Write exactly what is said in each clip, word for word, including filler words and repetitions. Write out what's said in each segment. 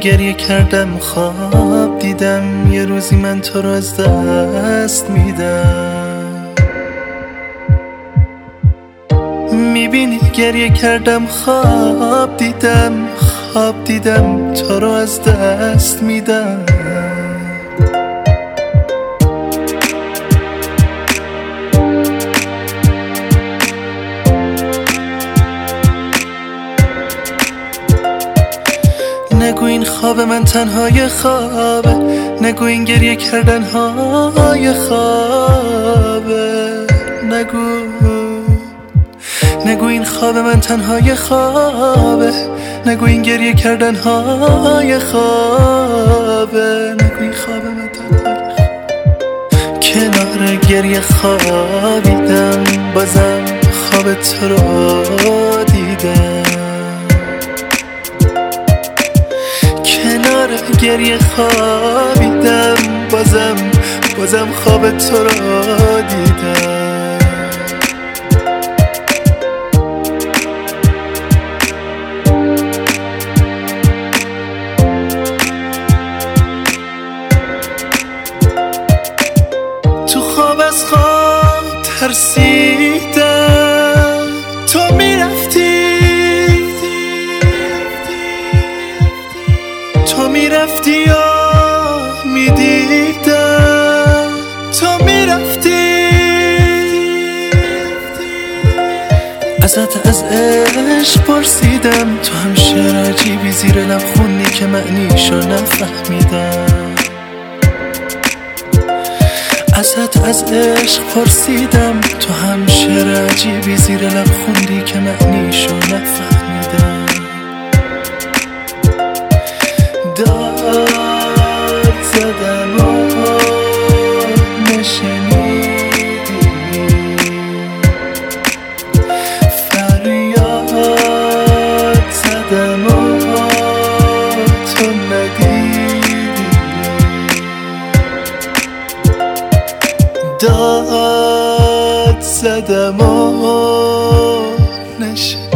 گریه کردم خواب دیدم یه روزی من تو رو از دست میدم. میبینی گریه کردم خواب دیدم خواب دیدم تو رو از دست میدم. نگو این خواب من تنهای خوابه، نگو این گریه کردن های خوابه، نگو نگو این خواب من تنهای خوابه، نگو این گریه کردن های خوابه، نگو این خواب من تنهای خوابه. کنار گریه خوابیدم بازم خواب تو رو دیدم. کنار گریه خوابیدم بازم بازم خواب تو رو دیدم. تو خواب از خواب ترسیدم تو میرفتی تو میرفتی یا میدیدم تو میرفتی. ازت از عشق پرسیدم تو هم شعر عجیبی زیر لب خوندی که معنیشو نفهمیدم. ازت از عشق پرسیدم تو هم شعر عجیبی زیر لب خوندی که معنیشو نفهمیدم. داد زدم و نشنیدی، فریاد زدم و تو ندیدی. داد زدم و نشنیدی،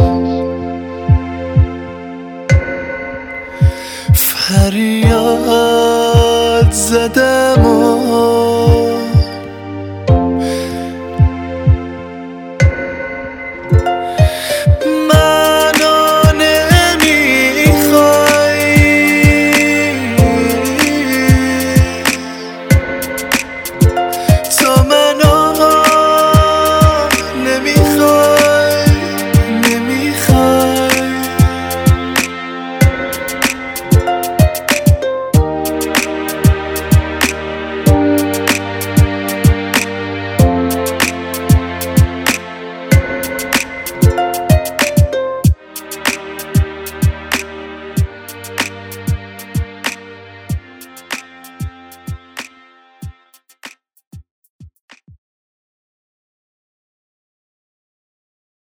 فریاد زدم